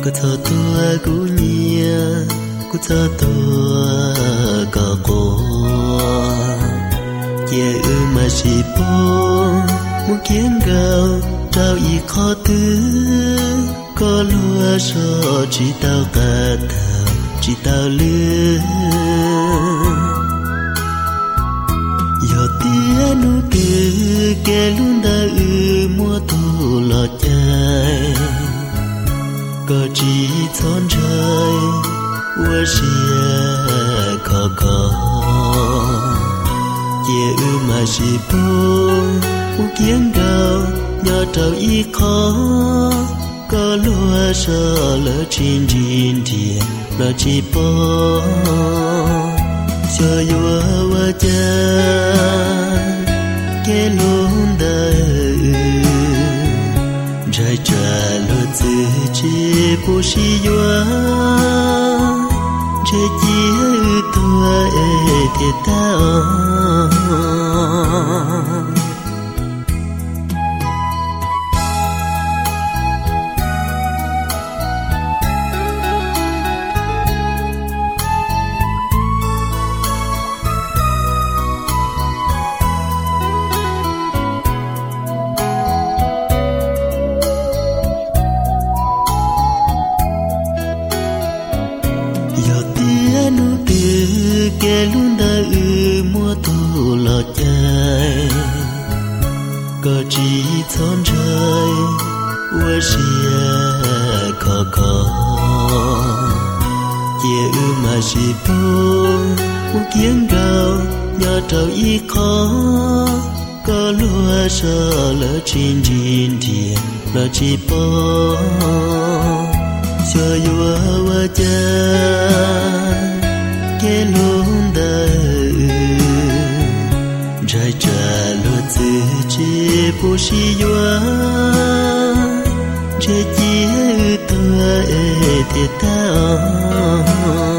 có thơ tua cú nhia cú thơ tua có cô chia mà chỉ po muốn kiến gạo trao y khó thứ có lúa so chỉ tao cả thảo chỉ tao lứa giờ tia nu từ kẻ luôn đã mua thu lọt chạy có chỉ thon trời qua xia khó khó chia mà chỉ buông muốn kiến gạo nhỏ trâu y khó có lúa sơ lỡ chín chín thiệt lỡ chỉ bỏ cho yêu qua cha cái luôn đời trái trả lỡ từ chỉ bố sĩ yêu trái chia tua thiệt ta kẻ luôn đã mua thu lọt chạy có chỉ thon trời qua xia khó khó chia mà chỉ buông muốn kiến gạo nhỏ trâu y khó có lúa sơ lỡ chín chín thiệt lỡ chỉ bỏ cho yêu qua cha cái luôn đời trái trả lúa từ chỉ bố sĩ yêu trái chia tua thiệt ta